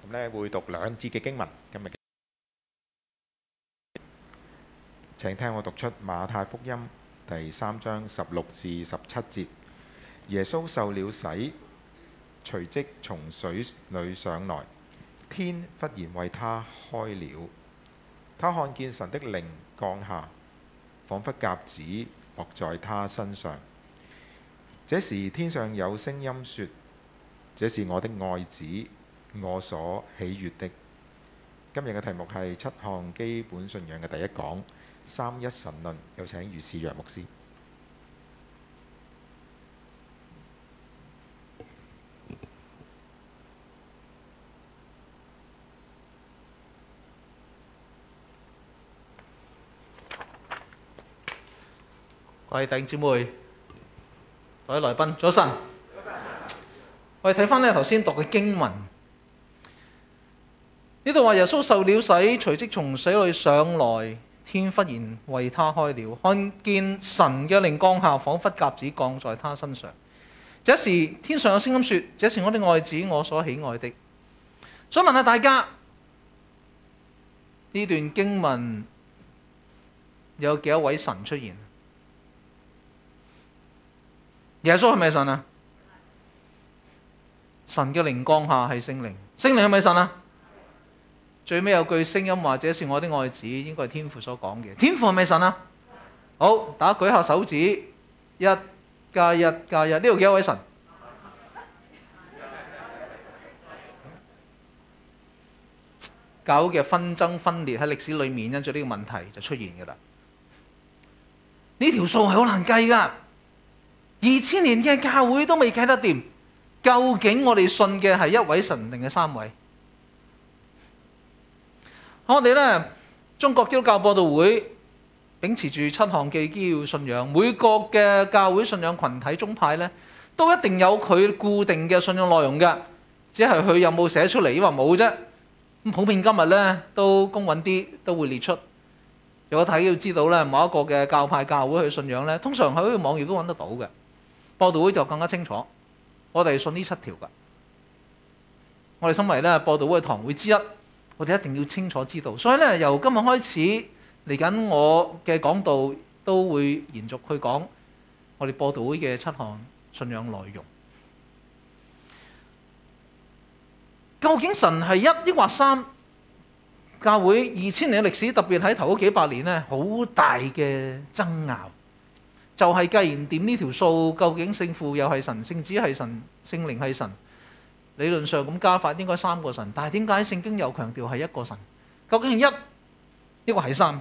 呢會讀兩節嘅經文。今日請聽我讀出馬太福音第3章16至17節。耶穌受了洗，隨即從水裏上來，天忽然為他開了，他看見神的靈降下，仿佛鴿子落在他身上。這時天上有聲音說：這是我的愛子，我所喜悅的。今日嘅題目係7項基本信仰嘅第一講，三一神論。有請余士陽牧師。 各位弟兄姊妹、各位來賓，早晨。我哋睇翻頭先讀嘅經文，呢度話耶穌受了洗，隨即從水裏上來，天忽然為他開了，看見神嘅靈降下，仿佛鴿子降在他身上。這時天上有聲音說：這是我的愛子，我所喜愛的。想問下大家，呢段經文有幾多位神出現？耶穌係咪神啊？神嘅靈降下係聖靈，聖靈係咪神啊？最尾有句聲音話：這是我的愛子，應該係天父所講嘅。天父係咪神啊？好，大家舉下手指，1+1+1，呢度幾多位神？教會嘅紛爭分裂喺歷史裏面，因住呢個問題就出現㗎啦。呢條數係好難計㗎。2000年嘅教會都未計得掂，究竟我哋信嘅係一位神定係三位？我哋呢，中國基督教播道會秉持住7項嘅基要信仰，每個嘅教會信仰群體宗派呢，都一定有佢固定嘅信仰內容嘅，只係佢有冇寫出嚟，抑或冇啫。咁普遍今日呢，都公允啲，都會列出。如果睇要知道呢，某一個嘅教派教會去信仰呢，通常喺個網頁都揾得到嘅。播道會就更加清楚，我哋信呢7條㗎。我哋身為咧播道會嘅堂會之一，我哋一定要清楚知道。所以咧，由今日開始嚟緊，我嘅講道都會延續去講我哋播道會嘅7項信仰內容。究竟神係1抑或3？教會2000年嘅歷史，特別喺頭嗰幾百年咧，好大嘅爭拗。就係計唔掂呢條數，究竟聖父又係神，聖子係神，聖靈係神？理論上咁加法應該3個神，但係點解聖經又強調係1個神？究竟係1抑或係3？7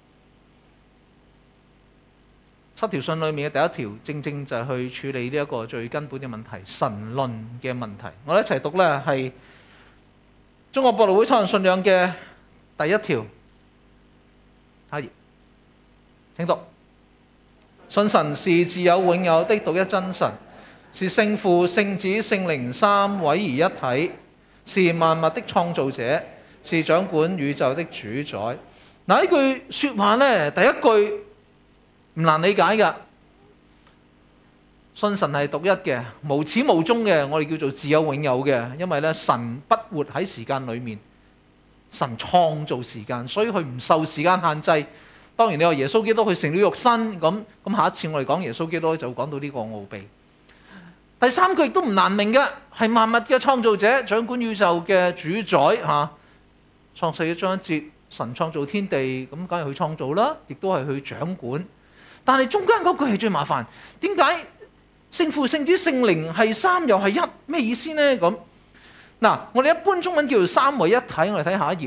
條信裏面嘅第一條，正正就係去處理呢一個最根本嘅問題，神論嘅問題。我哋一齊讀呢係中國播道會7項信仰嘅第1條。下頁請讀。信神是自有永有的獨一真神，是聖父、聖子、聖靈3位而一體，是萬物的創造者，是掌管宇宙的主宰。嗱，呢句說話呢，第一句唔難理解㗎。信神係獨一嘅，無始無終嘅，我哋叫做自有永有嘅。因為呢，神不活喺時間裏面，神創造時間，所以佢唔受時間限制。當然你話耶穌基督佢成了肉身，咁下一次我哋講耶穌基督就會講到呢個奧秘。第3句亦都唔難明嘅，係萬物嘅創造者，掌管宇宙嘅主宰嚇。創世記章1節，神創造天地，咁梗係佢創造啦，亦都係佢掌管。但係中間嗰句係最麻煩，點解聖父、聖子、聖靈係3又係1？咩意思呢？咁嗱，我哋一般中文叫做3位一體，我哋睇下一頁。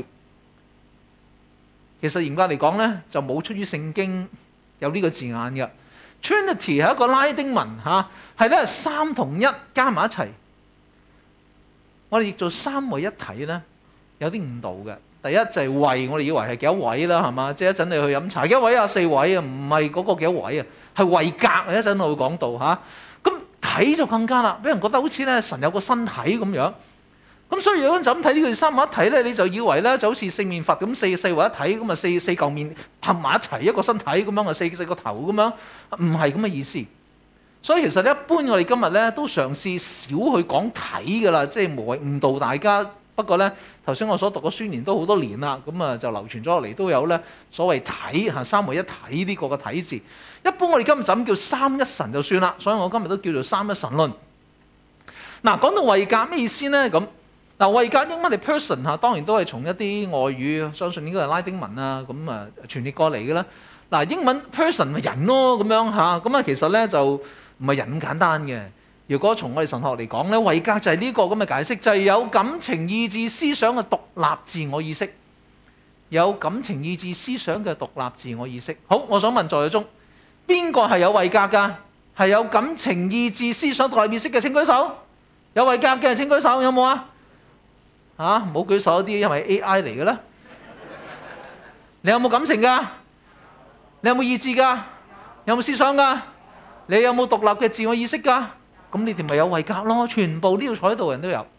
其實嚴格嚟講呢，就冇出於聖經有呢個字眼嘅。Trinity 係一個拉丁文嚇，係咧3同1加埋一齊。我哋譯做3位一體呢，有啲誤導嘅。第一就係位，我哋以為係幾多位啦，係嘛？即係一陣你去飲茶幾多位啊？4位啊，唔係嗰個幾多位啊，係位格啊！一陣我會講到嚇。咁體就更加啦，俾人覺得好似咧神有個身體咁樣。咁所以如果就咁睇呢句3位一體咧，你就以為咧就好似四面佛咁四位一體咁啊，四嚿面合埋一齊一個身體咁樣啊，四個頭咁樣，唔係咁嘅意思。所以其實一般我哋今日咧都嘗試少去講體㗎啦，即係無謂誤導大家不過呢，頭先我所讀嘅宣言都好多年啦，咁啊就流傳咗落嚟，都有呢所謂體嚇三位一體呢個嘅體字。一般我哋今日就咁叫三一神就算啦，所以我今日都叫做三一神論。嗱，講到位格咩意思呢？咁嗱，位格英文係 person 嚇，當然都係從一啲外語，相信應該係拉丁文啊咁啊傳譯過嚟嘅啦。嗱，英文 person 咪人咯咁樣嚇，咁啊其實呢就唔係人咁簡單嘅。如果從我哋神學嚟講呢，位格就係呢個咁嘅解釋，就係有感情、意志、思想嘅獨立自我意識，有感情、意志、思想嘅獨立自我意識。好，我想問在座中邊個係有位格㗎？係有感情、意志、思想獨立意識嘅請舉手。有位格嘅請舉手，有冇啊？嚇，唔好舉手啲，因為 AI 嚟嘅啦。你有冇感情㗎？你有冇意志㗎？有冇思想㗎？你有冇獨立嘅自我意識㗎？咁你哋咪有位格咯。全部呢度坐喺度人都有。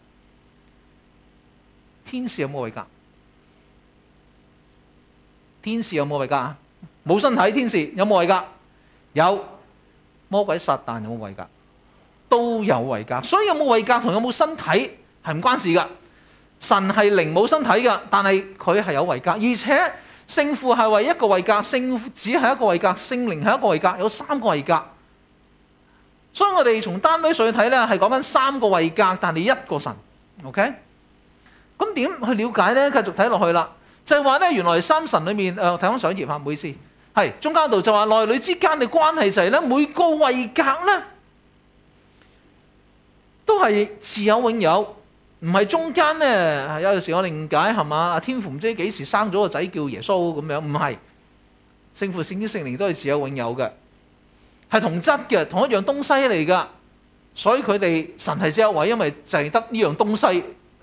天使有冇位格？天使有冇位格啊？冇身體天使有冇位格？有。魔鬼撒旦有冇位格？都有位格。所以有冇位格同有冇身體係唔關事㗎。神係靈冇身體㗎，但係佢係有位格，而且聖父係唯一一個位格，聖子係一個位格，聖靈係一個位格，有三個位格。所以我哋從單位上去睇呢，係講緊三個位格，但係一個神。OK？咁點去了解呢？繼續睇落去啦，就係話呢，原來三神裏面，睇翻上一頁嚇，唔好意思，係中間度就話內裏之間嘅關係就係呢，每個位格呢都係自有永有，唔係中間呢。有陣時我哋誤解係嘛？天父唔知幾時生咗個仔叫耶穌咁樣，唔係。聖父、聖子、聖靈都係自有永有嘅，係同質嘅，同一樣東西嚟㗎。所以佢哋神係只有一位，因為就係得呢樣東西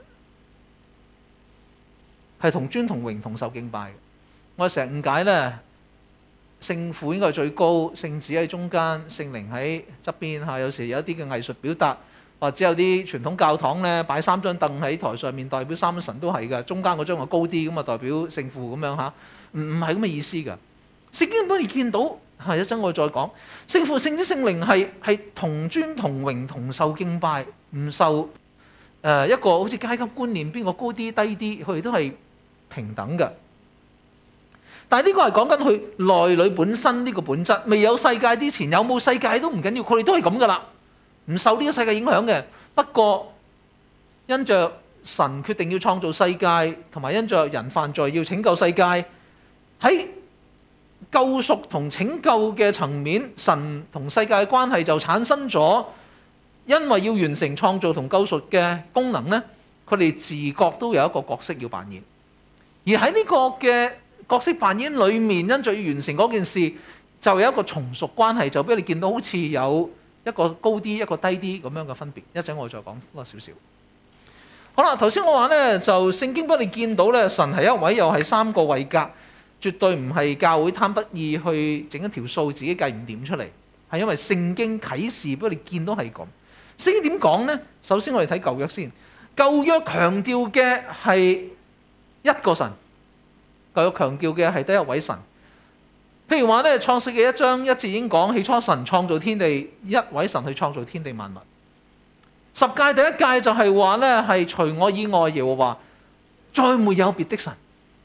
係同尊同榮同受敬拜嘅。我哋成日誤解呢，聖父應該係最高，聖子喺中間，聖靈喺側邊嚇。有時有一啲嘅藝術表達，或者有啲傳統教堂呢，擺三張凳喺台上面，代表三神都係㗎。中間嗰張就高啲，咁啊代表聖父咁樣嚇。唔係咁嘅意思㗎。聖經本嚟見到係一陣我再講，聖父、聖子、聖靈係同尊同榮同受敬拜，唔受一個好似階級觀念，邊個高啲低啲，佢哋都係平等嘅。但係呢個係講緊佢內裏本身呢個本質，未有世界之前，有冇世界都唔緊要，佢哋都係咁噶啦，唔受呢個世界影響嘅。不過因着神決定要創造世界，同埋因着人犯罪要拯救世界，喺救贖同拯救嘅層面，神同世界嘅關係就產生咗，因為要完成創造同救贖嘅功能呢，佢哋自覺都有一個角色要扮演。而喺呢個嘅角色扮演裏面，因着要完成嗰件事，就有一個從屬關係，就俾你見到好似有一個高啲一個低啲咁樣嘅分別。一陣我再講多少少。好啦，頭先我話呢，就聖經俾你見到呢，神係一位，又係三個位格。絕對唔係教會貪得意去整一條數自己計唔掂出嚟，係因為聖經啟示俾你見到係咁。聖經點講呢？首先我哋睇舊約先，舊約強調嘅係一個神，舊約強調嘅係得一位神。譬如話呢，創世記1章1節已經講，起初神創造天地，一位神去創造天地萬物。十誡第一誡就係話呢，係除我以外耶和華再沒有別的神。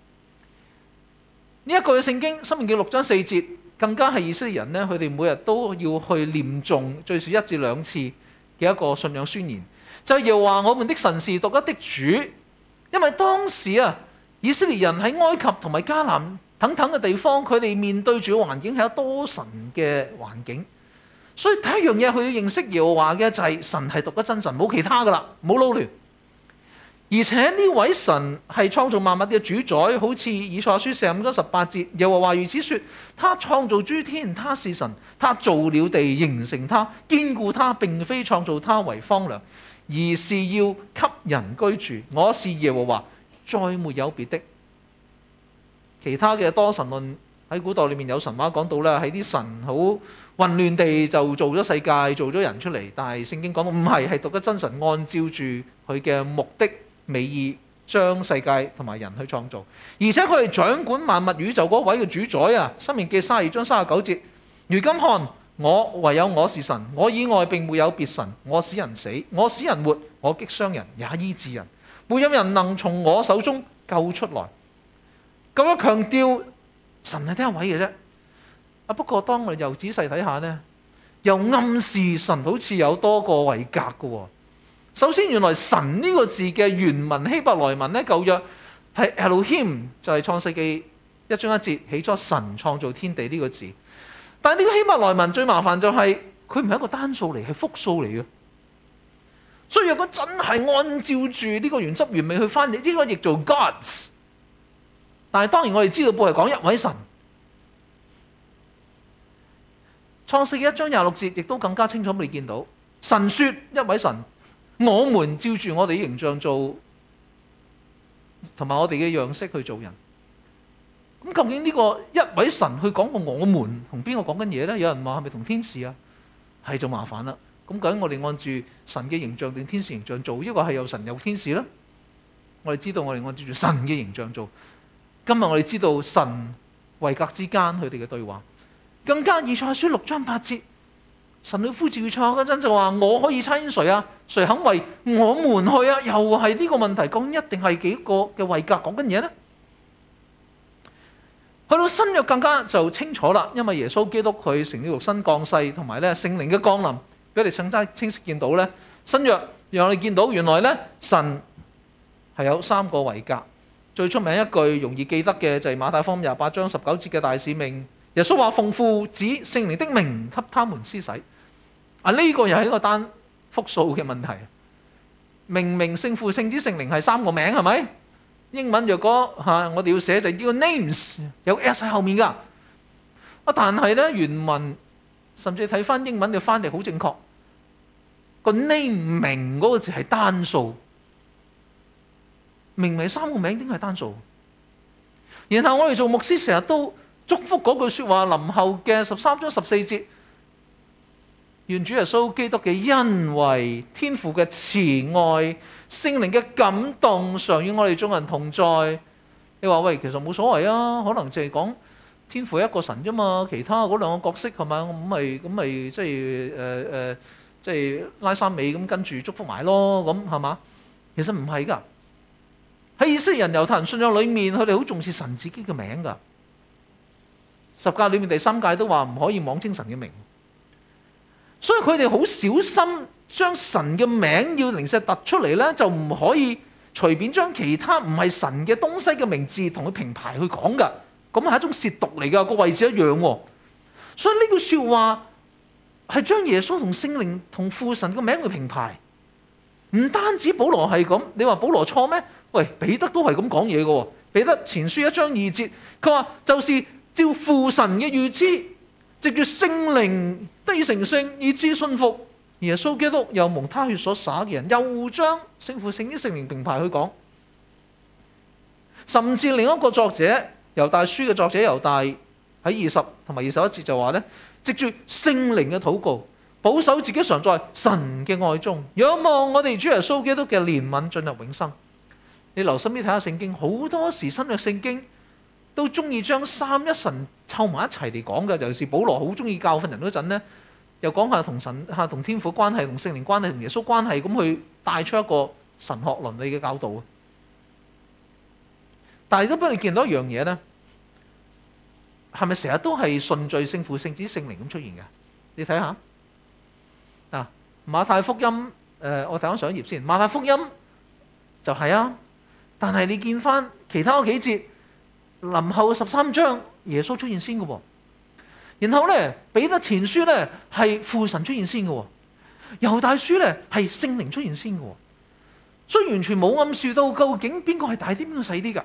呢一句嘅聖經，申命記6章4節，更加係以色列人呢，佢哋每日都要去念誦最少1至2次嘅一個信仰宣言，就係耶和華我們的神是獨一的主。因為當時啊，以色列人喺埃及同埋迦南等等嘅地方，佢哋面對住嘅環境係有多神嘅環境，所以第一樣嘢佢要認識耶和華嘅就係神係獨一真神，冇其他噶啦，冇撈亂。而且呢位神係創造萬物嘅主宰，好似以賽亞書45章18節，耶和華如此說：他創造諸天，他是神，他造了地，形成他，堅固他，並非創造他為荒涼，而是要給人居住。我是耶和華，再沒有別的。其他嘅多神論喺古代裏面有神話講到啦，喺啲神好混亂地就做咗世界，做咗人出嚟，但係聖經講到唔係，係獨一真神按照住佢嘅目的美意將世界同埋人去創造，而且佢係掌管萬物宇宙嗰位嘅主宰啊！申命記32章39節，如今看我唯有我是神，我以外並沒有別神。我使人死，我使人活，我擊傷人，也醫治人。 沒有人能從我手中救出來。咁樣強調神係得一位嘅啫。不過當我哋又仔細睇下呢，又暗示神好似有多個位格嘅。首先，原來神呢個字嘅原文希伯來文呢，舊約係 Elohim， 就係創世記1章1節起初神創造天地呢個字。但係呢個希伯來文最麻煩就係佢唔係一個單數嚟，係複數嚟嘅。所以如果真係按照住呢個原汁原味去翻譯，應該譯做 Gods。但係當然我哋知道，背係講一位神。創世記1章26節亦都更加清楚，我哋見到神說一位神，我們照住我哋嘅形象做，同埋我哋嘅樣式去做人。咁究竟呢個一位神去講過我們同邊個講緊嘢呢？有人話係咪同天使啊？係就麻煩啦。咁究竟我哋按住神嘅形象定天使形象做？呢個係有神有天使呢？我哋知道我哋按照住神嘅形象做。今日我哋知道神位格之間佢哋嘅對話。更加以賽亞書6章8節，神去呼召以賽亞嗰陣就話：我可以差遣誰啊？誰肯為我們去啊？又係呢個問題，究竟一定係幾個嘅位格講緊嘢呢？去到新約更加就清楚啦，因為耶穌基督佢成了肉身降世，同埋咧聖靈嘅降臨，俾我哋更加清晰見到咧新約讓我哋見到原來咧神係有3個位格。最出名一句容易記得嘅就係馬太福音28章19節嘅大使命。耶穌話：奉父子聖靈的名給他們施洗。呢個又係一個單複數嘅問題。明明聖父、聖子、聖靈係3個名，係咪？英文若果我哋要寫就叫 names， 有 s 喺後面噶。但係咧原文甚至睇翻英文嘅翻譯好正確，個 name 名嗰個字係單數，明明3個名點解係單數？然後我哋做牧師成日都祝福嗰句說話，林後嘅13章14節，願主耶穌基督嘅恩惠、天父嘅慈愛、聖靈嘅感動常與我哋眾人同在。你話喂，其實冇所謂啊，可能淨係講天父一個神啫嘛，其他嗰2個角色係咪？咁咪即係拉三尾咁跟住祝福埋咯，咁係嘛？其實唔係噶，喺以色列人猶太人信仰裏面，佢哋好重視神自己嘅名噶。十誡裏面第3誡都話唔可以妄稱神嘅名，所以佢哋好小心將神嘅名要零舍突出嚟呢，就唔可以隨便將其他唔係神嘅東西嘅名字同佢平排去講噶，咁係一種褻瀆嚟噶，個位置一樣喎。所以呢句說話係將耶穌同聖靈同父神嘅名去平排，唔單止保羅係咁，你話保羅錯咩？喂，彼得都係咁講嘢噶，彼得前書1章2節，佢話就是照父神嘅預知，藉住聖靈得以成聖，以致信服耶穌基督，又蒙他血所灑嘅人，又將聖父、聖子、聖靈平排去講。甚至另一個作者猶大書嘅作者猶大喺20同埋21節就話呢，藉住聖靈嘅禱告，保守自己常在神嘅愛中，仰望我哋主耶穌基督嘅憐憫進入永生。你留心啲睇下聖經，好多時新約聖經都中意將三一神湊埋一齊嚟講嘅，尤其是保羅好中意教訓人嗰陣呢，又講下同神同天父關係、同聖靈關係、同耶穌關係，咁去帶出一個神學倫理嘅教導。但係都俾你見到一樣嘢呢，係咪成日都係順序聖父、聖子、聖靈咁出現嘅？你睇下嗱，馬太福音我睇翻上一頁先，馬太福音就係啊，但係你見翻其他嗰幾節。林後13章耶穌出現先嘅喎，然後咧彼得前書咧係父神出現先嘅喎，猶大書咧係聖靈出現先嘅喎，所以完全冇暗示到究竟邊個係大啲邊個細啲㗎。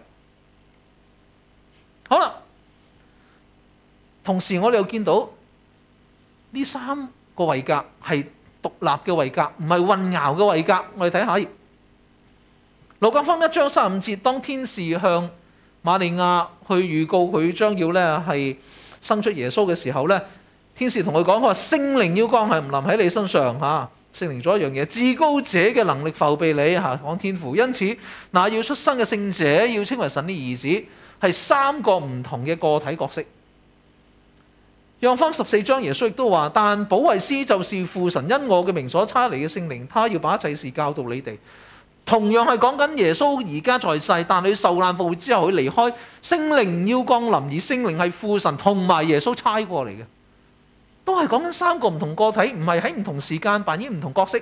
好啦，同時我哋又見到呢3個位格係獨立嘅位格，唔係混淆嘅位格。我哋睇下路加福音1章35節，當天使向瑪利亞去預告佢將要咧係生出耶穌嘅時候咧，天使同佢講，佢話聖靈要降臨喺你身上嚇。聖靈做一樣嘢，至高者嘅能力覆庇你嚇，講天父。因此那要出生嘅聖者要稱為神的兒子，係3個唔同嘅個體角色。約翰14章耶穌亦都話，但保惠師就是父神因我嘅名所差嚟嘅聖靈，他要把一切事教導你哋。 同樣係講緊耶穌而家在世，但佢受難復活之後佢離開，聖靈要降臨，而聖靈係父神同埋耶穌差過嚟嘅，都係講緊三個唔同個體，唔係喺唔同時間扮演唔同角色。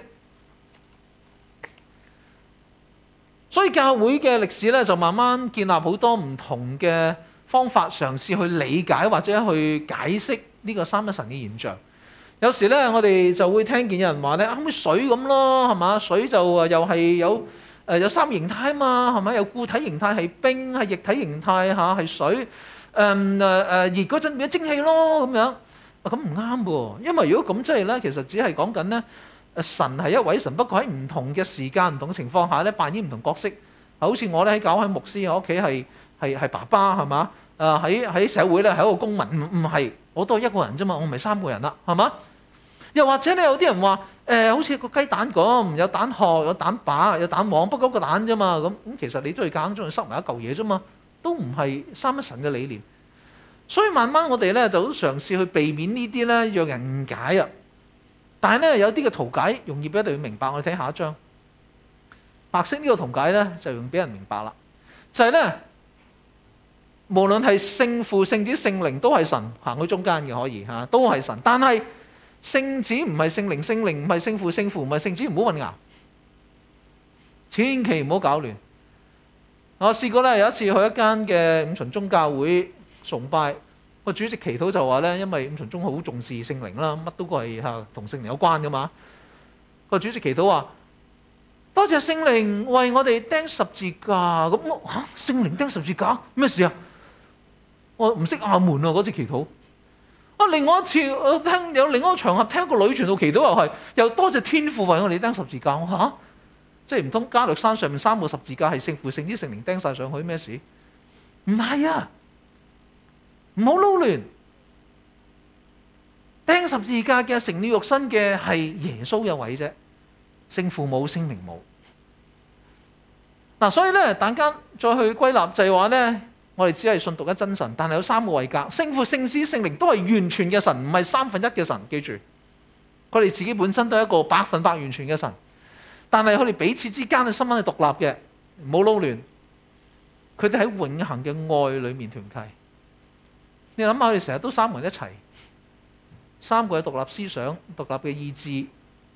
所以教會嘅歷史咧就慢慢建立好多唔同嘅方法，嘗試去理解或者去解釋呢個三一神嘅現象。有時咧，我哋就會聽見有人話咧，好似水咁咯，係嘛？水就又係有三形態啊嘛，係咪？有固體形態係冰，係液體形態嚇係水。熱嗰陣變咗蒸氣咯，咁樣。咁唔啱喎，因為如果咁即係咧，其實只係講緊咧，神係一位神，不過喺唔同嘅時間、唔同嘅情況下咧，扮演唔同角色。好似我咧喺教會牧師，我屋企係爸爸係嘛？喺社會咧係一個公民，唔係，我都係一個人啫嘛，我唔係三個人啦，係嘛？又或者咧，有啲人話好似個雞蛋咁，有蛋殼、有蛋白、有蛋黃，不過個蛋啫嘛。咁其實你都係夾硬塞埋一嚿嘢啫嘛，都唔係三一神嘅理念。所以慢慢我哋咧就嘗試去避免呢啲咧讓人誤解啊。但係咧有啲嘅圖解容易俾我哋明白。我哋睇下一章，白色呢個圖解咧就容易俾人明白啦。就係咧，無論係聖父、聖子、聖靈都係神行喺中間嘅，可以嚇都係神，但係聖子唔係聖靈，聖靈唔係聖父，聖父唔係聖子，唔好混淆，千祈唔好搞亂。我試過咧，有一次去一間嘅五旬宗教會崇拜，個主席祈禱就話咧，因為五旬宗好重視聖靈啦，乜都係同聖靈有關噶嘛。個主席祈禱話：多謝聖靈為我哋釘十字架。咁我聖靈釘十字架咩事啊？我唔識阿門啊！嗰次祈禱。另外一次我聽有另外一個場合，聽一個女傳道祈禱又多謝天父為我哋釘十字架。我即係唔通加略山上面三個十字架係聖父、聖子、聖靈釘晒上去咩事？唔係啊，唔好撈亂。釘十字架嘅成了肉身嘅係耶穌一位啫，聖父冇，聖靈冇。所以咧，大家再去歸納就係話咧，我哋只係信獨一真神，但係有三個位格，聖父、聖子、聖靈都係完全嘅神，唔係三分一嘅神。記住，佢哋自己本身都係一個100%完全嘅神，但係佢哋彼此之間嘅身份係獨立嘅，唔好撈亂。佢哋喺永恆嘅愛裏面團契。你諗下，佢哋成日都三個人一齊，三個有獨立思想、獨立嘅意志，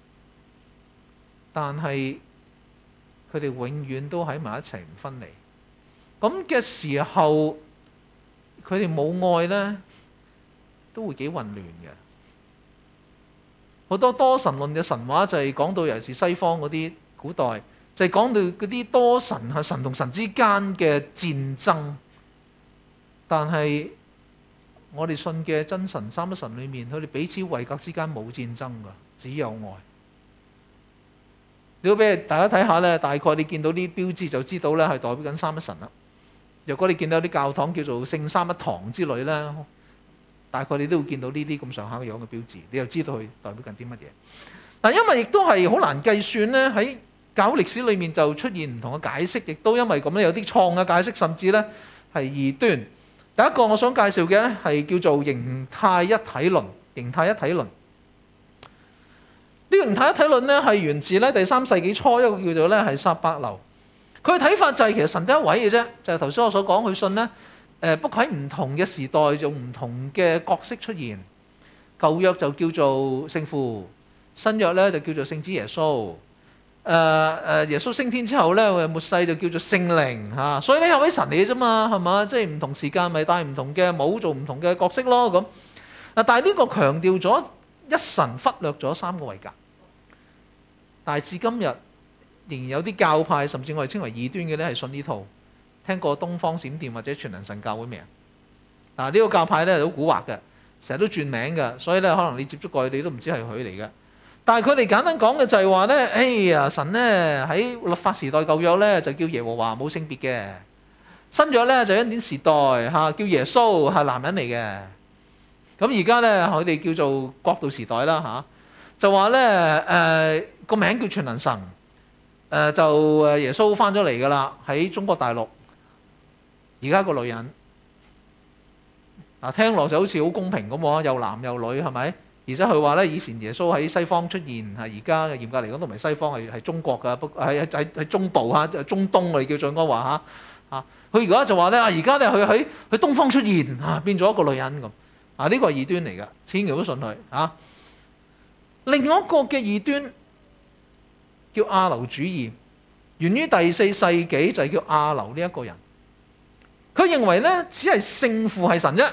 但係佢哋永遠都喺埋一齊，唔分離。咁嘅時候，佢哋冇愛呢，都會幾混亂嘅。好多多神論嘅神話就係講到，尤其是西方嗰啲古代，就係講到嗰啲多神係神同神之間嘅戰爭。但係我哋信嘅真神三一神裏面，佢哋彼此位格之間冇戰爭㗎，只有愛。如果俾大家睇下呢，大概你見到啲標誌就知道呢係代表緊三一神啦。如果你見到啲教堂叫做聖三一堂之類咧，大概你都會見到呢啲咁上下嘅樣嘅標誌，你就知道佢代表緊啲乜嘢。但因為亦都係好難計算咧，喺教會歷史裏面就出現唔同嘅解釋，亦都因為咁咧有啲錯嘅解釋，甚至咧係異端。第一個我想介紹嘅咧係叫做形態一體論。形態一體論呢個形態一體論咧係源自咧第3世紀初一個叫做咧係撒伯流。佢嘅睇法就係其實神得一位嘅啫，就係頭先我所講，佢信呢，不過喺唔同嘅時代用唔同嘅角色出現。舊約就叫做聖父，新約咧就叫做聖子耶穌。耶穌升天之後咧，末世就叫做聖靈嚇。所以呢，有位神嚟嘅啫嘛，係嘛？即係唔同時間咪戴唔同嘅帽做唔同嘅角色咯咁。但係呢個強調咗一神，忽略咗三個位格。但係至今日，仍然有啲教派，甚至我哋稱為異端嘅咧，係信呢套。聽過東方閃電或者全能神教會未啊？呢個教派咧好蠱惑嘅，成日都轉名嘅，所以咧可能你接觸過去，你都唔知係佢嚟嘅。但係佢哋簡單講嘅就係話咧，哎呀，神咧喺律法時代舊約咧就叫耶和華冇性別嘅，新約咧就恩典時代叫耶穌係男人嚟嘅。咁而家咧佢哋叫做國度時代啦就話咧個名叫全能神。就耶穌翻咗嚟噶啦，喺中國大陸。而家個女人聽落就好似好公平咁喎，又男又女係咪？ 而且佢話咧，以前耶穌喺西方出現，係而家嚴格嚟講都唔係西方，係中國㗎，不過喺中部嚇，中東我哋叫做應該話嚇。佢而家就話咧，而家咧佢喺東方出現嚇，變咗一個女人咁。呢個係異端嚟㗎，千祈唔好信佢嚇。另外一個嘅異端叫亞流主義，源於第4世紀，就係叫亞流呢一個人。佢認為咧，只係聖父係神啫。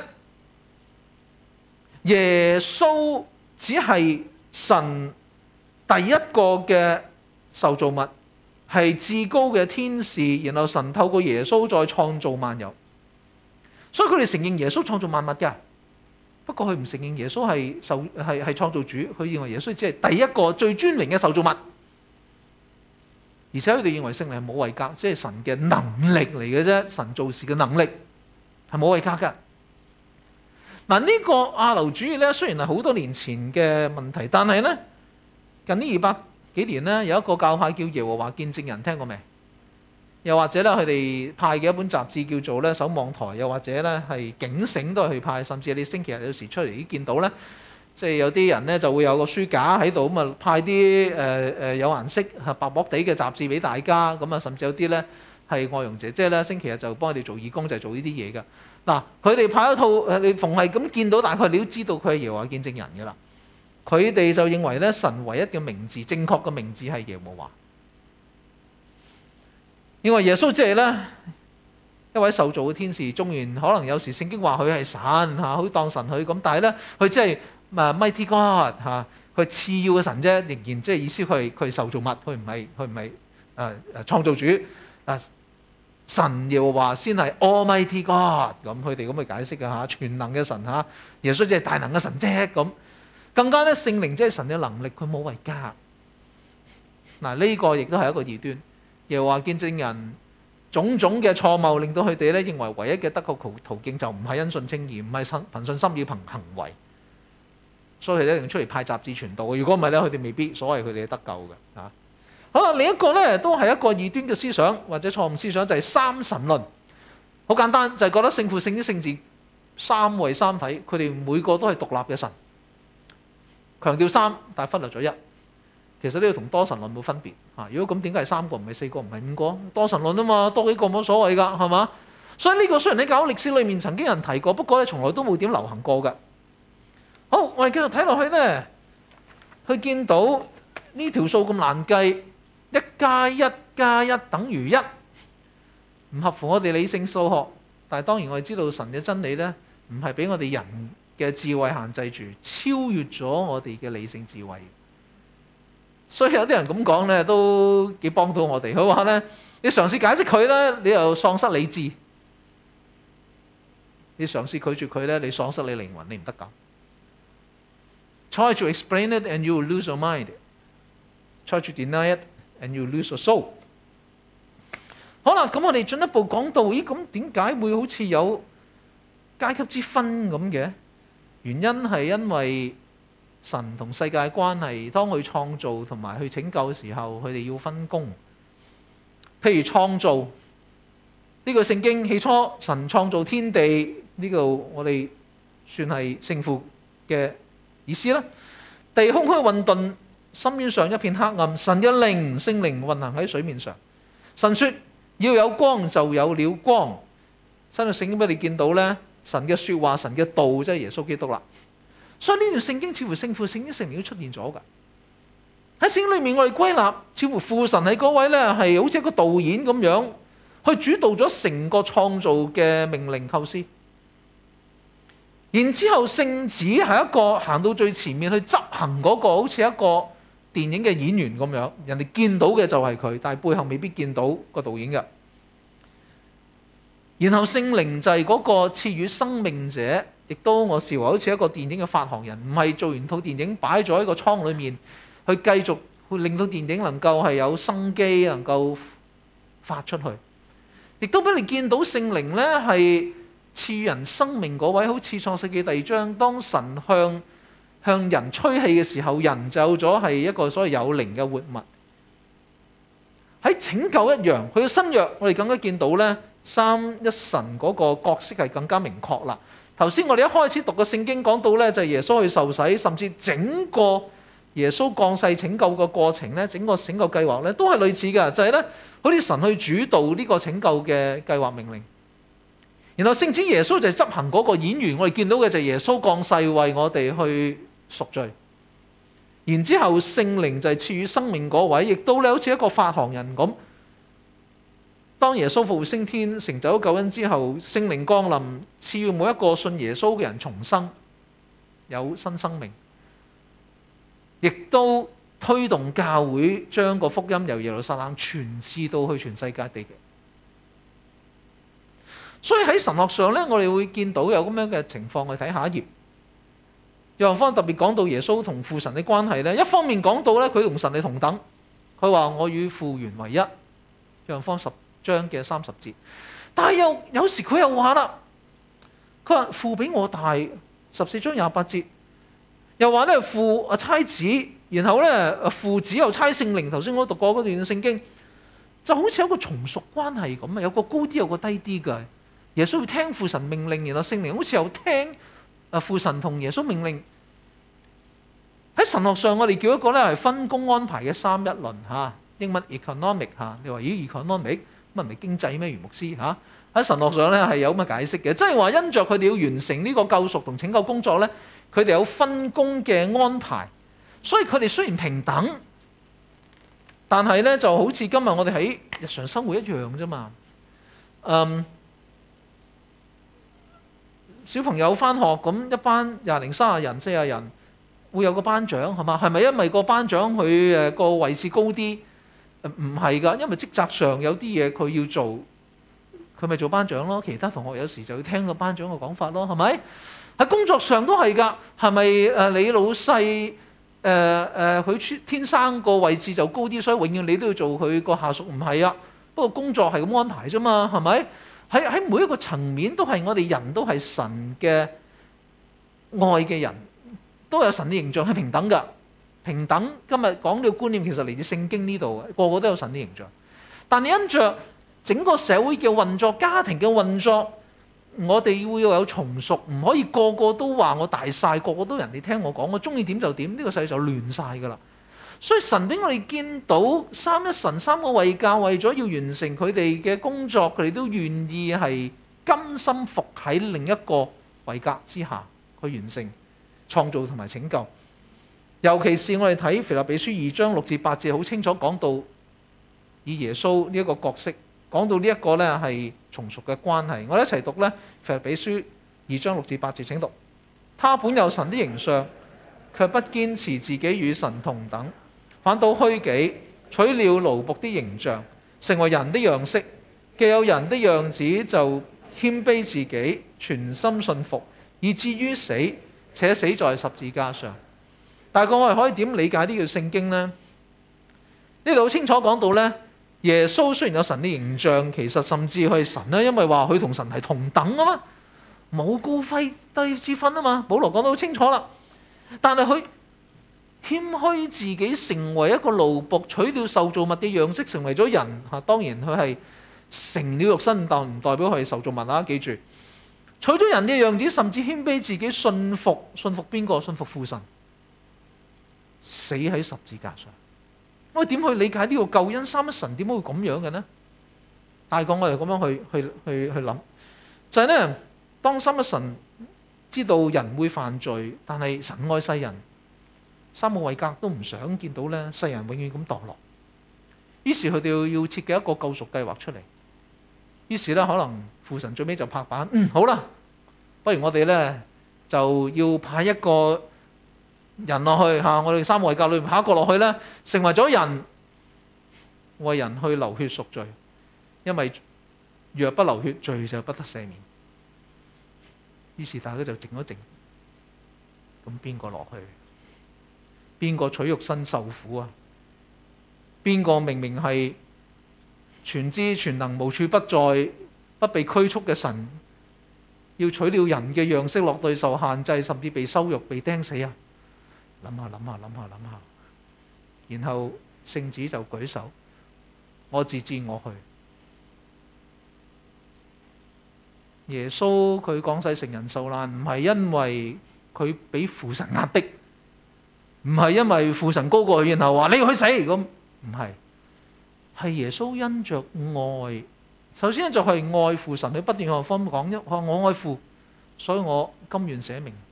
耶穌只係神第一個嘅受造物，係至高嘅天使，然後神透過耶穌再創造萬有，所以佢哋承認耶穌創造萬物㗎。不過佢唔承認耶穌係創造主，佢認為耶穌只係第一個最尊榮嘅受造物，而且佢哋認為聖靈係冇位格，即係神嘅能力嚟嘅啫，神做事嘅能力係冇位格㗎。嗱，呢個亞流主義咧，雖然係好多年前嘅問題，但係咧近呢200幾年咧，有一個教派叫耶和華見證人，聽過未？又或者咧，佢哋派嘅一本雜誌叫做咧守望台，又或者咧係警醒都係去派，甚至你星期日有時出嚟已經見到咧，即係有啲人咧就會有個書架喺度咁啊，派啲有顏色白薄地嘅雜誌俾大家，咁啊甚至有啲咧係外傭姐姐咧星期日就幫佢哋做義工，就係做呢啲嘢㗎。嗱，佢哋派一套你逢係咁見到，大概你都知道佢係耶和華見證人㗎啦。佢哋就認為咧，神唯一嘅名字，正確嘅名字係耶和華。因為耶穌即係咧一位受造嘅天使，縱然可能有時聖經話佢係神嚇，好當神佢咁，但係咧佢即係mighty God 嚇，佢次要嘅神啫，仍然即係意思佢係受造物，佢唔係創造主啊。神耶和華先係 Almighty God， 咁佢哋咁去解釋嘅嚇，全能嘅神嚇，耶穌即係大能嘅神啫咁。更加咧聖靈即係神嘅能力，佢冇位格。嗱，呢個亦都係一個異端。耶和華見證人種種嘅錯謬，令到佢哋咧認為唯一嘅得救途徑就唔係因信稱義，唔係憑信心意憑行為，所以佢哋一定出嚟派雜誌傳道。如果唔係咧，佢哋未必所謂佢哋得救嘅嚇。好啦，另一個咧都係一個異端嘅思想或者錯誤思想，就係三神論。好簡單，就係覺得聖父、聖子、聖子三位三體，佢哋每個都係獨立嘅神，強調三，但係忽略咗一。其實呢個同多神論冇分別嚇。如果咁點解係3個唔係4個唔係5個？多神論啊嘛，多幾個冇所謂㗎，係嘛？所以呢個雖然喺教歷史裏面曾經有人提過，不過咧從來都冇點流行過㗎。好，我哋繼續睇落去咧，去見到呢條數咁難計，1+1+1等於1，唔合乎我哋理性數學。但係當然我哋知道神嘅真理咧，唔係俾我哋人嘅智慧限制住，超越咗我哋嘅理性智慧。所以有啲人咁講咧，都幾幫到我哋。佢話咧，你嘗試解釋佢咧，你又喪失理智；你嘗試拒絕佢咧，你喪失你靈魂，你唔得㗎。Try to explain it and you will lose your mind. Try to deny it and you lose your soul. 好啦，咁我哋進一步講到，咦，咁點解會好似有階級之分咁嘅？原因係因為神同世界嘅關係，當佢創造同埋去拯救嘅時候，佢哋要分工。譬如創造呢個聖經，起初神創造天地，呢度我哋算係聖父嘅意思啦。地空虛混沌，深淵上一片黑暗，神嘅靈聖靈運行喺水面上。神說要有光，就有了光。新約聖經俾你見到咧，神嘅說話，神嘅道，即係耶穌基督啦。所以呢段聖經似乎聖父、聖子、聖靈都出現咗㗎。喺聖經裏面，我哋歸納，似乎父神喺嗰位咧係好似一個導演咁樣，去主導咗成個創造嘅命令構思。然之後聖子係一個行到最前面去執行嗰個，好似一個電影嘅演員咁樣，人哋見到嘅就係佢，但係背後未必見到個導演嘅。然後聖靈就係嗰個賜予生命者，亦都我視為好似一個電影嘅發行人，唔係做完套電影擺咗喺個倉裏面，去繼續去令到電影能夠係有生機，能夠發出去。亦都俾你見到聖靈呢係賜予人生命嗰位，好似創世記第2章，當神向人吹氣嘅時候，人就有咗係一個所謂有靈嘅活物。喺拯救一樣，佢嘅新約我哋更加見到呢，三一神嗰個角色係更加明確啦。 頭先我哋一開始讀嘅聖經講到呢，就係耶穌去受洗，甚至整個耶穌降世拯救嘅過程呢，整個拯救計劃呢，都係類似嘅，就係呢，好似神去主導呢個拯救嘅計劃命令。然後聖子耶穌就係執行嗰個演員，我哋見到嘅就係耶穌降世為我哋去贖罪。然之後聖靈就係賜予生命嗰位，亦都咧好似一個發行人咁。當耶穌復活升天，成就咗救恩之後，聖靈降臨，賜予每一個信耶穌嘅人重生，有新生命，亦都推動教會將個福音由耶路撒冷傳至到去全世界地極。所以喺神學上呢，我哋會見到有咁樣嘅情況。我哋睇下一頁，約翰福音特別講到耶穌同父神嘅關係呢，一方面講到呢，佢同神係同等，佢話我與父原為一，約翰福音10章嘅30節。但係有時佢又話啦，佢話父比我大，14章28節，又話呢父差子，然後呢父子又差聖靈。頭先我讀過嗰段聖經，就好似有個從屬關係咁啊，有個高啲，有個低啲嘅。耶穌要聽父神命令，然後聖靈好似又聽父神同耶穌命令。喺神學上，我哋叫一個咧係分工安排嘅三一論嚇，英文 economic 嚇。你話咦 economic 乜唔係經濟咩？袁牧師嚇，喺神學上咧係有咁嘅解釋嘅，即係話因着佢哋要完成呢個救贖同拯救工作咧，佢哋有分工嘅安排，所以佢哋雖然平等，但係咧就好似今日我哋喺日常生活一樣啫嘛。小朋友返學咁一班20零30人40人，會有個班長係嘛？係咪因為個班長佢個位置高啲？唔係㗎，因為職責上有啲嘢佢要做，佢咪做班長咯。其他同學有時就要聽個班長嘅講法咯，係咪？喺工作上都係㗎，係咪你老細佢天生個位置就高啲，所以永遠你都要做佢個下屬？唔係啊，不過工作係咁安排啫嘛，係咪？喺每一個層面都係我哋人都係神嘅愛嘅人，都有神嘅形象，係平等㗎。平等今日講呢個觀念其實嚟自聖經呢度，個個都有神嘅形象。但係因着整個社會嘅運作、家庭嘅運作，我哋會有從屬，唔可以個個都話我大晒，個個都人哋聽我講，我中意點就點，呢個世界就亂晒㗎啦。所以神俾我哋見到三一神三個位教，為咗要完成佢哋嘅工作，佢哋都願意係甘心服喺另一個位格之下去完成創造同埋拯救。尤其是我哋睇腓立比書2章6至8節，好清楚講到以耶穌呢一個角色，講到呢一個呢係從屬嘅關係。我哋一齊讀呢腓立比書2章6至8節，請讀。他本有神的形象，卻不堅持自己與神同等，反倒虛己，取了奴僕的形象，成為人的樣式。既有人的樣子，就謙卑自己，全心信服，以至於死，且死在十字架上。大概我哋可以點理解呢條聖經呢？呢度好清楚講到呢，耶穌雖然有神的形象，其實甚至佢係神啦，因為話佢同神係同等啊嘛，冇高低之分啊嘛。保羅講得好清楚啦，但係佢謙虛自己，成為一個奴僕，取了受造物嘅樣式，成為咗人嚇。當然佢係成了肉身，但唔代表佢係受造物啊！記住，取咗人嘅樣子，甚至謙卑自己，信服邊個？信服父神，死喺十字架上。我點去理解呢個救恩？三一神點解會咁樣嘅呢？大概我哋咁樣去諗，就係呢：當三一神知道人會犯罪，但係神愛世人，三個位格都唔想見到呢世人永遠咁墮落，於是佢哋要設計一個救贖計劃出嚟。於是呢，可能父神最尾就拍板，好啦，不如我哋呢就要派一個人落去嚇，我哋三個位格裏面派一個落去呢，成為咗人，為人去流血贖罪，因為若不流血，罪就不得赦免。於是大家就靜一靜，咁邊個落去？邊個取肉身受苦啊？邊個明明係全知全能無處不在不被拘束嘅神，要取了人嘅樣式落去受限制，甚至被羞辱被釘死啊？諗下，然後聖子就舉手，我自薦我去。 耶穌佢降世成人受難，唔係因為佢俾父神壓迫，唔係因為父神高過佢，然後話你要去死咁，唔係，係耶穌因着愛，首先就係愛父神，佢不斷向方講我愛父，所以我甘願捨命。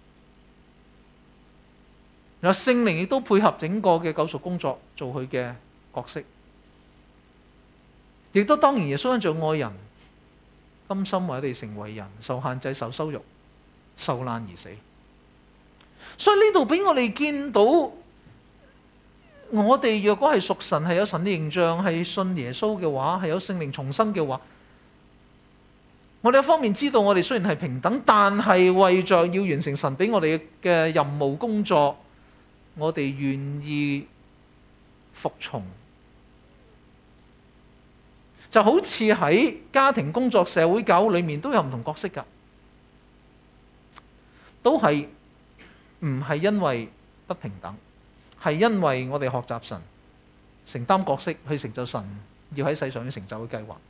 然後聖靈亦都配合整個嘅救贖工作，做佢嘅角色，亦都當然耶穌因着愛人，甘心為我哋成為人，受限制、受羞辱、受難而死。所以呢度俾我哋見到，我哋若果係屬神，係有神嘅形象，係信耶穌嘅話，係有聖靈重生嘅話，我哋一方面知道我哋雖然係平等，但係為着要完成神俾我哋嘅任務工作，我哋願意服從。就好似喺家庭、工作、社會、教會裏面都有唔同角色㗎，都係唔係因為不平等，係因為我哋學習神，承擔角色去成就神要喺世上要成就嘅計劃。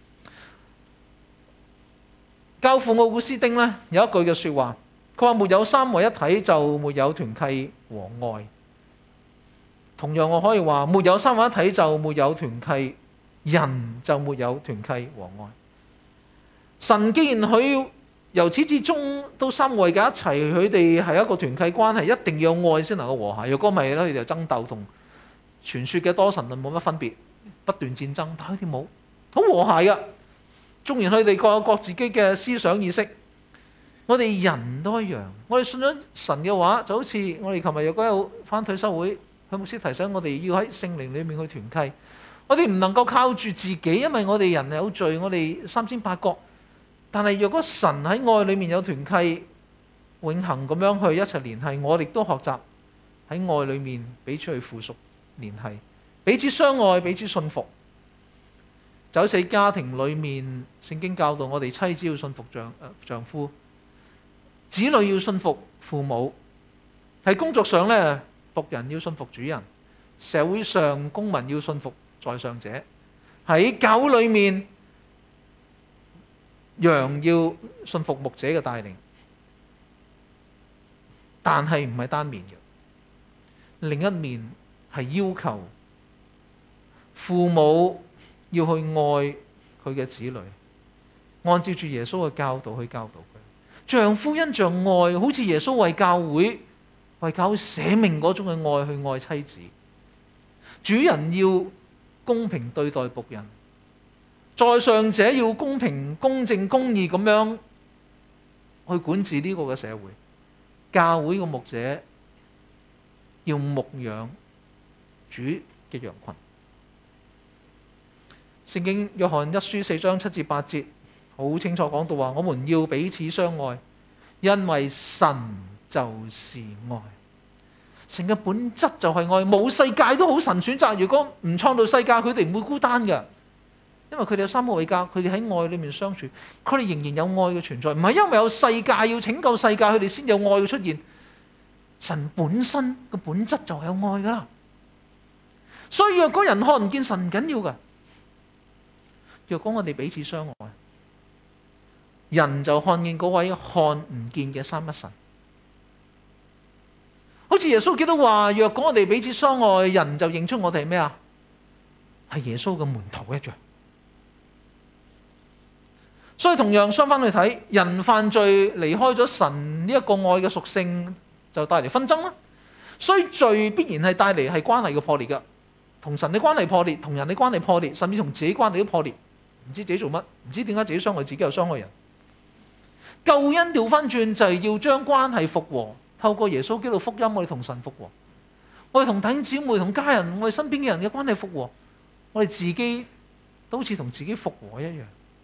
教父奧古斯丁呢有一句嘅說話，佢話沒有三位一體就沒有團契和愛。同樣我可以話沒有三位一體就沒有團契，人就沒有團契和愛。神既然佢由始至終都三位嘅一齊，佢哋係一個團契關係，一定要有愛先能夠和諧。若果唔係咧，佢哋就爭鬥，同傳說嘅多神論冇乜分別，不斷戰爭，但佢哋冇，好和諧㗎。縱然佢哋各有各自己嘅思想意識，我哋人都一樣。我哋信咗神嘅話，就好似我哋琴日若果有返退修會，佢牧師提醒我哋要喺聖靈裏面去團契。我哋唔能夠靠住自己，因為我哋人有罪，我哋三尖八角。但係若果神喺愛裏面有團契，永恆咁樣去一齊聯繫，我哋都學習喺愛裏面彼此去附屬聯繫，彼此相愛，彼此信服。就好似喺家庭裏面，聖經教導我哋妻子要信服丈夫，子女要信服父母。喺工作上呢，僕人要信服主人，社會上公民要信服在上者。喺教會裏面，羊要信服牧者嘅帶領，但係唔係單面嘅。另一面係要求父母要去愛佢嘅子女，按照住耶穌嘅教導去教導佢。丈夫因着愛，好似耶穌為教會捨命嗰種嘅愛去愛妻子。主人要公平對待僕人，在上者要公平、公正、公義咁樣去管治呢個嘅社會。教會嘅牧者要牧養主嘅羊群。聖經約翰一書4章7至8節好清楚講到話，我們要彼此相愛，因為神就是愛。神嘅本質就係愛，冇世界都好。神選擇如果唔創造世界，佢哋唔會孤單嘅，因為佢哋有三個位格，佢哋喺愛裏面相處，佢哋仍然有愛嘅存在。唔係因為有世界要拯救世界，佢哋先有愛嘅出現。神本身嘅本質就係有愛噶啦。所以若果人看唔見神唔緊要噶，若果我哋彼此相愛，人就看見嗰位看唔見嘅三一神。好似耶穌基督話，若果我哋彼此相愛，人就認出我哋係咩啊？係耶穌嘅門徒一樣。所以同樣相反去睇，人犯罪離開咗神呢一個愛嘅屬性，就帶嚟紛爭啦。所以罪必然係帶嚟係關係嘅破裂噶，同神嘅關係破裂，同人嘅關係破裂，甚至同自己關係都破裂。唔知自己做乜，唔知點解自己傷害自己又傷害人。救恩調翻轉就係要將關係復和。透過耶穌基督福音，我哋同神復和，我哋同弟兄姊妹、同家人、我哋身邊嘅人嘅關係復和，我哋自己都好似同自己復和一樣。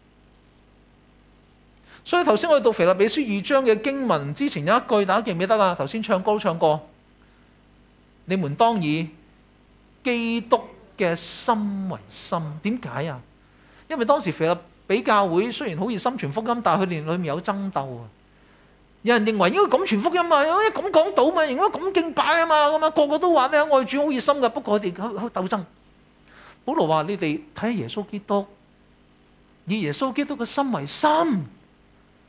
所以頭先我哋讀腓立比書2章嘅經文之前有一句，大家記唔記得啊？頭先唱歌都唱過，你們當以基督嘅心為心。點解啊？因為當時腓立比教會雖然好熱心傳福音，但係佢哋裏面有爭鬥啊。有人認為應該咁傳福音啊，應該咁講道嘛，應該咁敬拜啊嘛，咁啊個個都話咧愛主好熱心噶，不過佢哋好鬥爭。保羅話：你哋睇下耶穌基督，以耶穌基督嘅心為心，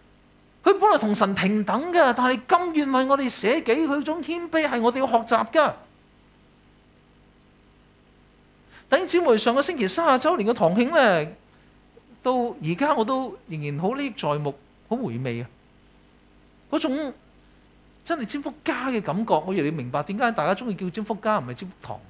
佢本來同神平等嘅，但係甘願為我哋捨己，佢種謙卑係我哋要學習㗎。弟兄姊妹，上個星期30週年嘅堂慶咧，到而家我都仍然好歷歷在目，好回味啊！嗰種真係占卜家嘅感覺，我越嚟越明白點解大家中意叫占卜家，唔係占卜堂。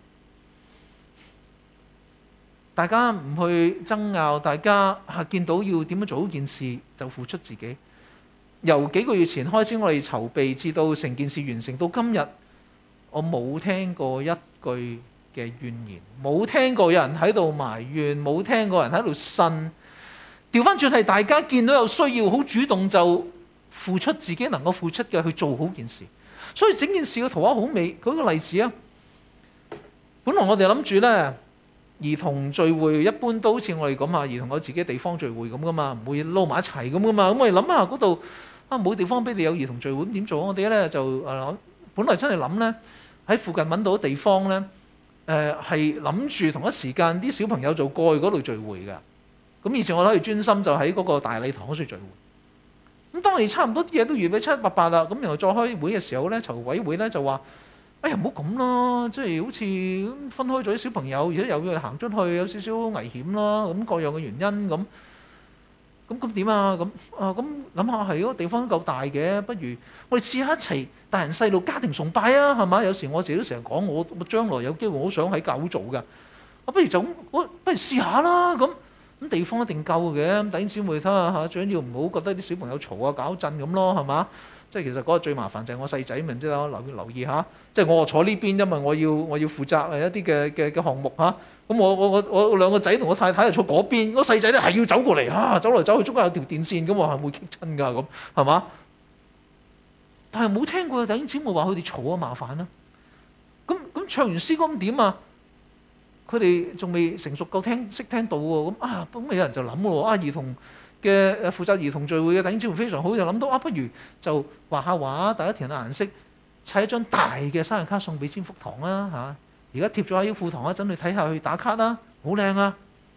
大家唔去爭拗，大家見到要點樣做好件事就付出自己。由幾個月前開始，我哋籌備至到成件事完成到今日，我冇聽過一句嘅怨言，冇聽過有人喺度埋怨，冇聽過人喺度呻。調翻轉係大家見到有需要，好主動就付出自己能夠付出嘅去做好件事。所以整件事嘅圖畫好美。舉個例子啊，本來我哋諗住呢，兒童聚會一般都好似我哋咁啊，兒童有自己地方聚會咁噶嘛，唔會撈埋一齊咁噶嘛。咁我哋諗下嗰度冇地方俾你有兒童聚會，咁點做？我哋呢就本來真係諗呢，喺附近揾到地方呢，係諗住同一時間啲小朋友就過去嗰度聚會㗎。咁以前我哋可以專心就喺嗰個大禮堂嗰處聚會。咁當然差唔多啲嘢都預備七七八八啦。咁然後再開會嘅時候呢，籌委會呢就話：哎呀，唔好咁啦，即係好似分開咗啲小朋友，而且又要行出去，有少少危險啦。咁各樣嘅原因咁點啊？咁諗下係嗰個地方夠大嘅，不如我哋試下一齊大人細路家庭崇拜啊，係嘛？有時我自己都成日講，我將來有機會好想喺教會做㗎。不如試下啦。咁地方一定夠嘅。咁弟兄姊妹睇下嚇，最緊要唔好覺得啲小朋友嘈啊搞震咁咯，係嘛？即係其實嗰個最麻煩就係我細仔，咪唔知啦，留意下。即係我坐呢邊，因為我要負責一啲嘅項目嚇。咁我兩個仔同我太太就坐嗰邊，我細仔咧係要走過嚟走嚟走去，中間有條電線咁，我係會棘親㗎咁，係嘛？但係冇聽過弟兄姊妹話佢哋嘈啊麻煩啦。咁唱完詩歌咁點啊？佢哋仲未成熟夠識聽到喎。咁有人就諗喎，兒童嘅負責兒童聚會嘅弟兄姊妹非常好，就諗到不如就畫下畫，大家填下顏色，砌一張大嘅生日卡送俾占福堂啦嚇。而家貼咗喺富堂一陣，你睇下去打卡啦，好靚啊！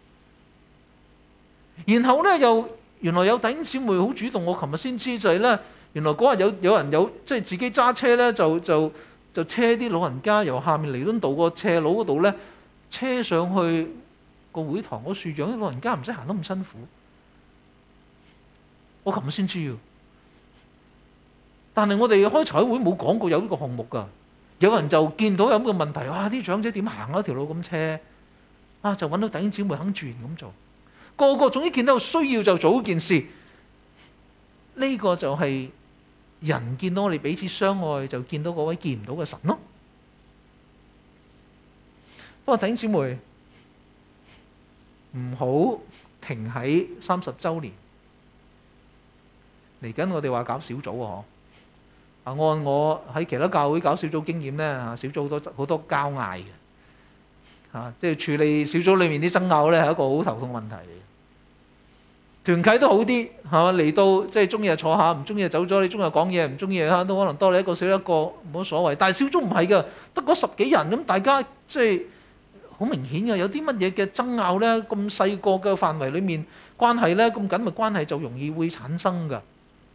然後呢，原來有弟兄姊妹好主動，我琴日先知就係呢，原來嗰日有人即係自己揸車呢，就車啲老人家由下面彌敦道個斜路嗰度呢，車上去個會堂嗰樹，讓啲老人家唔使行得咁辛苦。我琴日先知喎，但係我哋開財會冇講過有呢個項目㗎。有人就見到有咁嘅問題，哇！啲長者點行嗰條路咁斜就揾到弟兄姊妹肯轉咁做，個總之見到有需要就做件事。呢個就係人見到我哋彼此相愛，就見到嗰位見唔到嘅神咯。不過弟兄姊妹唔好停喺30週年，嚟緊我哋話搞小組喎。按我喺其他教會搞小組經驗呢，小組好多交嗌嘅，即係處理小組裏面啲爭拗呢，係一個好頭痛問題嚟嘅。團契都好啲，係嘛？嚟到即係中意就坐下，唔中意就走咗。你中意講嘢，唔中意都可能多你一個少一個，冇乜所謂。但係小組唔係㗎，得嗰10幾人咁，大家即係好明顯嘅，有啲乜嘢嘅爭拗呢？咁細個嘅範圍裏面關係呢，咁緊密關係就容易會產生㗎。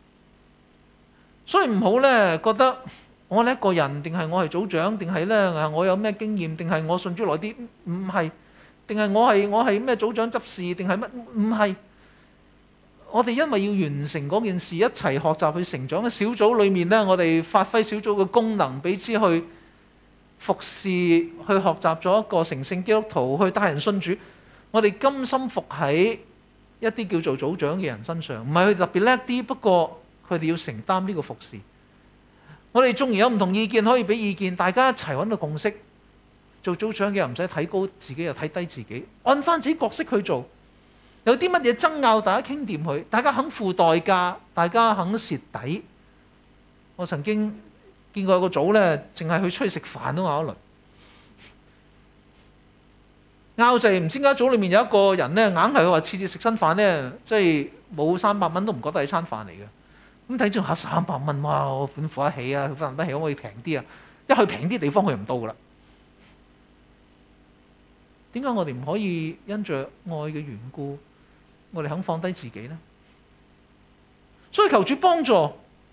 所以唔好咧，覺得我係一個人，定係我係組長，定係咧我有咩經驗，定係我信主耐啲，唔係，定係我係咩組長執事，定係乜？唔係。我哋因為要完成嗰件事，一齊學習去成長嘅小組裏面咧，我哋發揮小組嘅功能，彼此去服侍，去學習咗一個成聖基督徒，去帶人信主。我哋甘心服喺一啲叫做組長嘅人身上，唔係佢特別叻啲，不過佢哋要承擔呢個服侍。我哋縱然有唔同意見，可以俾意見，大家一齊揾到共識。做組長嘅又唔使睇高自己，又睇低自己，按翻自己角色去做。有啲乜嘢爭拗，大家傾掂佢，大家肯付代價，大家肯蝕底。我曾經見過有個組呢，淨係去出去食飯都拗一輪。拗就係唔知點解組裏面有一個人呢，硬係佢話次次食新飯呢，即係冇300蚊都唔覺得係餐飯嚟嘅。咁睇住下300蚊，哇！我款付得起啊，佢付得起，可唔可以平啲啊？一去平啲地方去唔到噶啦。點解我哋唔可以因着愛嘅緣故，我哋肯放低自己呢？ 所以求主幫助，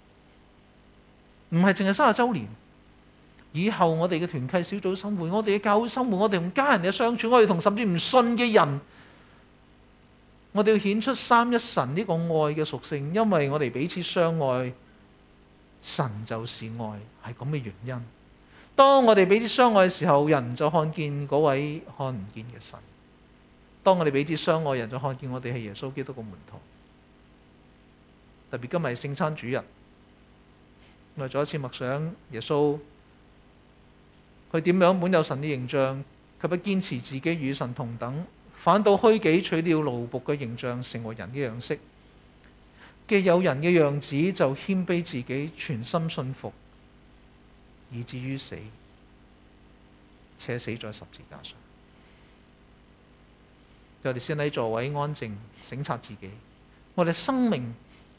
唔係淨係30週年，以後我哋嘅團契小組生活，我哋嘅教會生活，我哋同家人嘅相處，我哋同甚至唔信嘅人，我哋要顯出三一神呢個愛嘅屬性，因為我哋彼此相愛，神就是愛，係咁嘅原因。當我哋彼此相愛嘅時候，人就看見嗰位看唔見嘅神。當我哋彼此相愛，人就看見我哋係耶穌基督嘅門徒。特別今日係聖餐主日，我哋再一次默想耶穌，佢點樣本有神嘅形象，卻不堅持自己與神同等，反倒虛己，取了奴僕嘅形象，成為人嘅樣式。既有人嘅樣子，就謙卑自己，全心信服，以至於死，且死在十字架上。我哋先喺座位安靜省察自己，我哋生命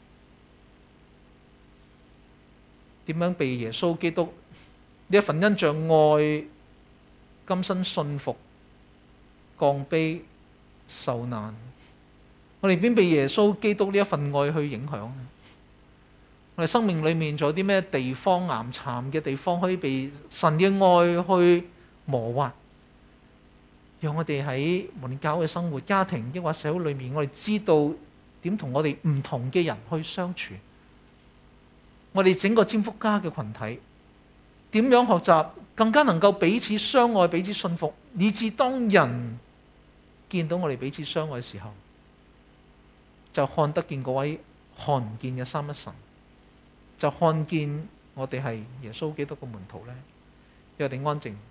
點樣被耶穌基督呢一份因着愛甘心信服、降卑、受難，我哋邊被耶穌基督呢一份愛去影響？我哋生命裏面仲有啲咩地方岩巉嘅地方可以被神嘅愛去磨滑？讓我哋喺無論教會生活、家庭抑或社會裏面，我哋知道點同我哋唔同嘅人去相處。我哋整個占福家嘅群體點樣學習更加能夠彼此相愛、彼此信服，以致當人見到我哋彼此相愛嘅時候，就看得見嗰位看唔見嘅三一神，就看見我哋係耶穌基督嘅門徒呢。讓我哋安靜